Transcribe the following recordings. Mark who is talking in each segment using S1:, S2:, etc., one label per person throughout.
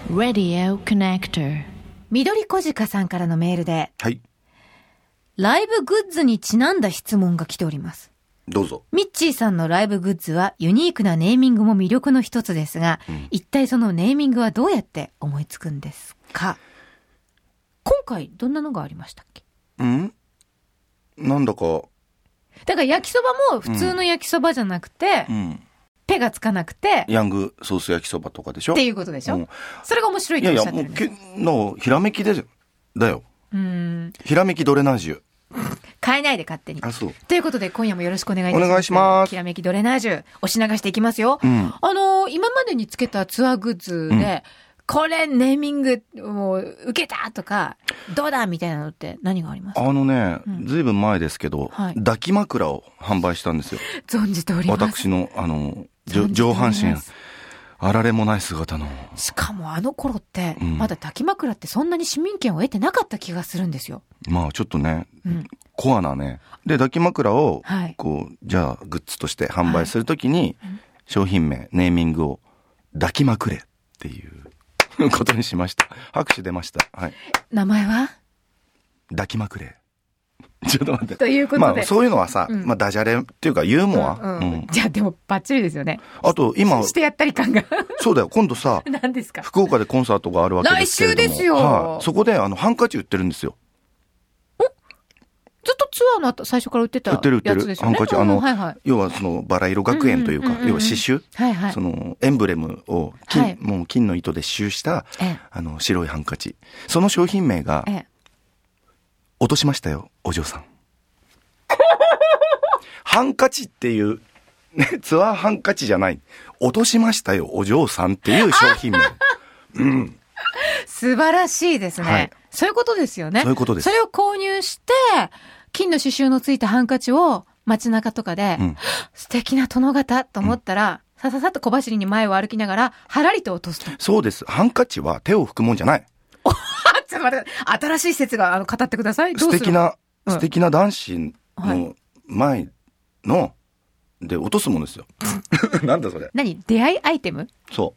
S1: Radio Connector。
S2: 緑小鹿さんからのメールで、
S3: はい。
S2: ライブグッズにちなんだ質問が来ております。
S3: どうぞ。
S2: ミッチーさんのライブグッズはユニークなネーミングも魅力の一つですが、一体そのネーミングはどうやって思いつくんですか？今回どんなのがありましたっけ？
S3: なんだか。
S2: だから焼きそばも普通の焼きそばじゃなくて、手がつかなくて、
S3: ヤングソース焼きそばとかでしょ
S2: っていうことでしょ、それが面白いっておっしゃってるんです。
S3: いやいや、もうひらめきでだよ。ひらめきドレナージュ。
S2: 変えないで勝手に。
S3: あ、そう。
S2: ということで今夜もよろしくお願いいたします。
S3: お願いします。
S2: ひらめきドレナージュ押し流していきますよ。今までにつけたツアーグッズで、これネーミングもう受けたとかどうだみたいなのって何がありますか？
S3: ずいぶん前ですけど、抱き枕を販売したんですよ。
S2: 存じております。
S3: 私の上半身あられもない姿の。
S2: しかもあの頃って、まだ抱き枕ってそんなに市民権を得てなかった気がするんですよ。
S3: まあちょっとね、コアなね。で、抱き枕を、じゃあグッズとして販売するときに、商品名、ネーミングを抱きまくれっていうことにしました。拍手出ました。はい。
S2: 名前は
S3: 抱きまくれ。ちょっと待って。
S2: ということで。
S3: そういうのはさ、ダジャレっていうかユーモア。
S2: じゃあでもバッチリですよね。
S3: あと今。
S2: してやったり感が。
S3: そうだよ。今度さ。
S2: 何ですか？
S3: 福岡でコンサートがあるわけですけれども。
S2: 来週ですよ。
S3: そこでハンカチ売ってるんですよ。
S2: ずっとツアーの後、最初から売ってたやつですよね。
S3: ハンカチ、要はそのバラ色学園というか、要は刺繍、そのエンブレムをもう金の糸で刺繍した、白いハンカチ。その商品名が、落としましたよ、お嬢さん。ハンカチっていう、ね、ツアーハンカチじゃない。落としましたよ、お嬢さんっていう商品名。
S2: 素晴らしいですね。そういうことですよね。
S3: そういうことです。
S2: それを購入して、金の刺繍のついたハンカチを街中とかで、素敵な殿方と思ったら、さささっと小走りに前を歩きながら、はらりと落とすと。
S3: そうです。ハンカチは手を拭くもんじゃない。
S2: ちょっと待って、新しい説が語ってください。
S3: 素敵な男子の前の、で落とすものですよ。なんだそれ。
S2: 何？出会いアイテム？
S3: そう。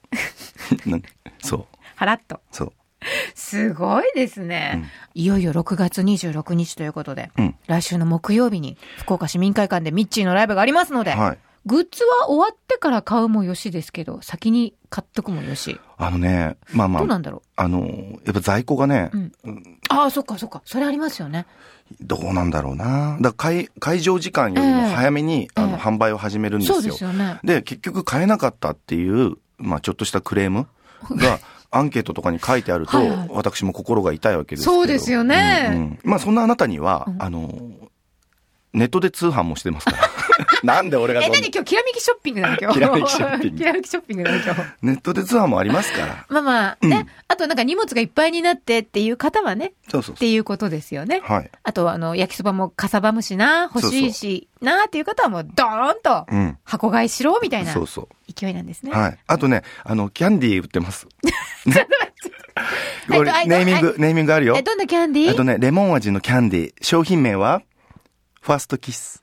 S3: そう。
S2: はらっと。
S3: そう。
S2: すごいですね。いよいよ6月26日ということで、来週の木曜日に福岡市民会館でミッチーのライブがありますので、グッズは終わってから買うもよしですけど、先に買っとくもよし。
S3: どうなんだろう。やっぱ在庫がね。
S2: ああ、そっかそっか。それありますよね。
S3: どうなんだろうな。だから会場時間よりも早めに、販売を始めるんですよ。
S2: そうですよね。
S3: で、結局買えなかったっていう、ちょっとしたクレームが、アンケートとかに書いてあると、私も心が痛いわけですけど。
S2: そうですよね。
S3: そんなあなたには、ネットで通販もしてますから。なんで俺が
S2: 何今日きらめきショッピングなの今日。
S3: きらめきショッピング。
S2: きらめきショッピングなの今日。
S3: ネットで通販もありますから。
S2: ね。あとなんか荷物がいっぱいになってっていう方はね。
S3: そうそう。
S2: っていうことですよね。
S3: はい。
S2: あと焼きそばもかさばむしな、欲しいしなっていう方はもうドーンと箱買いしろみたいな勢いなんですね。
S3: はい。あとね、キャンディー売ってます。ちょっと待って。ネーミングあるよ。
S2: どんなキャンディー？
S3: レモン味のキャンディー。商品名はファーストキス。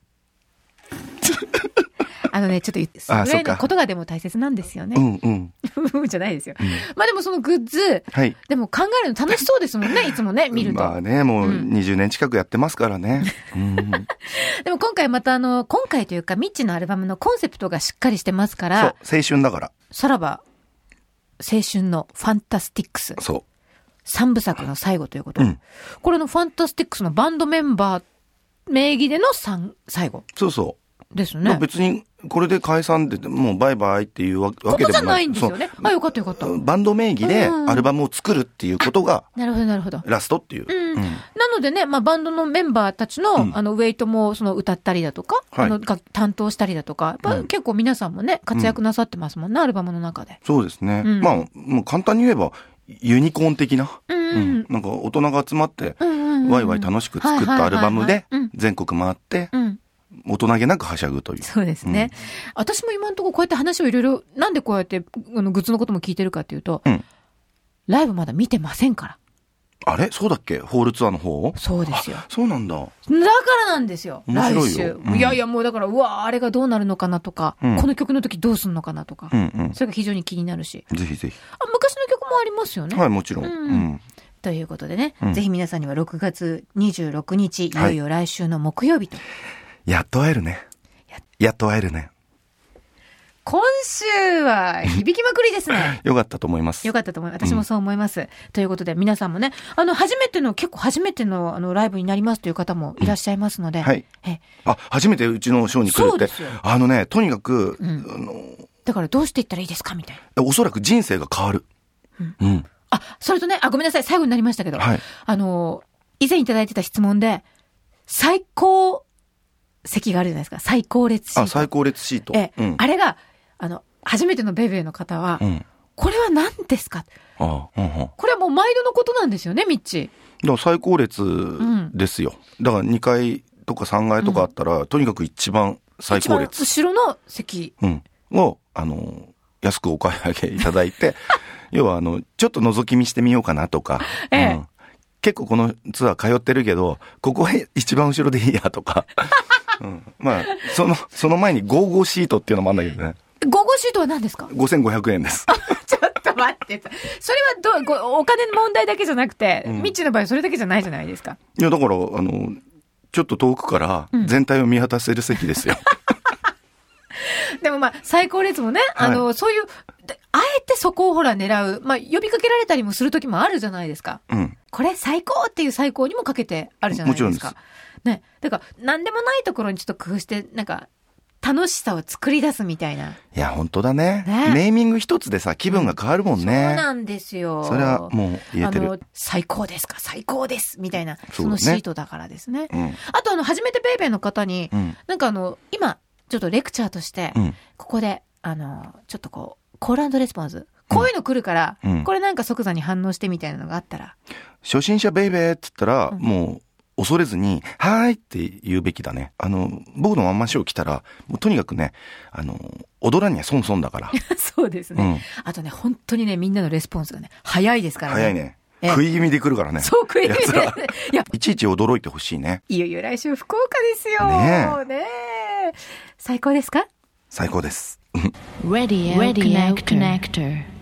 S2: ちょっとそれのことがでも大切なんですよね。じゃないですよ。でもそのグッズ、でも考えるの楽しそうですもんね、いつもね、見ると。
S3: もう20年近くやってますからね。
S2: でも今回また今回というか、ミッチのアルバムのコンセプトがしっかりしてますから。
S3: そう、青春だから。
S2: さらば、青春のファンタスティックス。
S3: そう。
S2: 3部作の最後ということ。これのファンタスティックスのバンドメンバー名義での最後。
S3: そうそう。
S2: ですね。
S3: 別に、これで解散でもうバイバイっていうわけでもない。
S2: ことじゃないんですよね。よかったよかった。
S3: バンド名義でアルバムを作るっていうことが、
S2: なるほどなるほど。
S3: ラストっていう。
S2: なのでね、バンドのメンバーたちの、ウェイトも歌ったりだとか、担当したりだとか、結構皆さんもね、活躍なさってますもんね、アルバムの中で。
S3: そうですね。もう簡単に言えば、ユニコーン的な。なんか大人が集まって、ワイワイ楽しく作ったアルバムで、全国回って、大人げなくはしゃぐという。
S2: そうですね。私も今のところこうやって話をいろいろ、なんでこうやってグッズのことも聞いてるかっていうと、ライブまだ見てませんから。
S3: あれそうだっけホールツアーの方？
S2: そうですよ。
S3: そうなんだ。
S2: だからなんですよ。
S3: 来
S2: 週。いやいやもうだから、あれがどうなるのかなとか、この曲の時どうすんのかなとか、それが非常に気になるし。
S3: ぜひぜひ。
S2: 昔の曲もありますよね。
S3: はい、もちろん。
S2: ということでね、ぜひ皆さんには6月26日、いよいよ来週の木曜日と。
S3: やっと会えるね。やっと会えるね。
S2: 今週は響きまくりですね。
S3: よかったと思います。
S2: よかったと思います。私もそう思います。ということで皆さんもね、結構初めてのライブになりますという方もいらっしゃいますので。
S3: はい。初めてうちのショーに来るって。そうですよ。とにかく、
S2: だからどうしていったらいいですかみたい
S3: な。おそらく人生が変わる。
S2: それとね、ごめんなさい、最後になりましたけど、以前いただいてた質問で、最高席があるじゃないですか。最高列シート。
S3: 最高列シート。
S2: あれが、初めてのベイベーの方は、これは何ですか？これはもう毎度のことなんですよね、ミッチ。
S3: だから最高列ですよ。だから2階とか3階とかあったら、とにかく一番最高列。
S2: 一番後ろの席。
S3: を、安くお買い上げいただいて、要はちょっと覗き見してみようかなとか、結構このツアー通ってるけど、ここは一番後ろでいいやとか、まあ、その前に55シートっていうのもあるんだけどね。
S2: 55シートは何ですか
S3: ？5500円です。
S2: ちょっと待って。それはお金の問題だけじゃなくて、ミッチの場合それだけじゃないじゃないですか。
S3: いや、だから、ちょっと遠くから全体を見渡せる席ですよ。
S2: でもまあ、最高列もね、そういう、あえてそこをほら狙う、まあ、呼びかけられたりもする時もあるじゃないですか。これ最高っていう最高にもかけてあるじゃないですか。もちろんです。ね。だから、なんでもないところにちょっと工夫して、なんか、楽しさを作り出すみたいな。
S3: いや、本当だね。ネーミング一つでさ、気分が変わるもんね。
S2: そうなんですよ。
S3: それはもう言えてる。
S2: 最高ですか、最高です、みたいな、そのシートだからですね。あと初めてベイベーの方に、なんか今、ちょっとレクチャーとして、ここで、ちょっとこう、コール&レスポンス。こういうの来るから、これなんか即座に反応してみたいなのがあったら。
S3: 初心者ベイベーって言ったら、もう、恐れずに、はーいって言うべきだね。僕のワンマンショー来たら、もうとにかくね、踊らには損だから。
S2: そうですね。あとね、本当にね、みんなのレスポンスがね、早いですからね。
S3: 早いね。食い気味で来るからね。
S2: そう、食い気味で。
S3: いちいち驚いてほしいね。
S2: いよいよ来週福岡ですよ。ねえ。最高ですか？
S3: 最高です。
S1: Radio Connector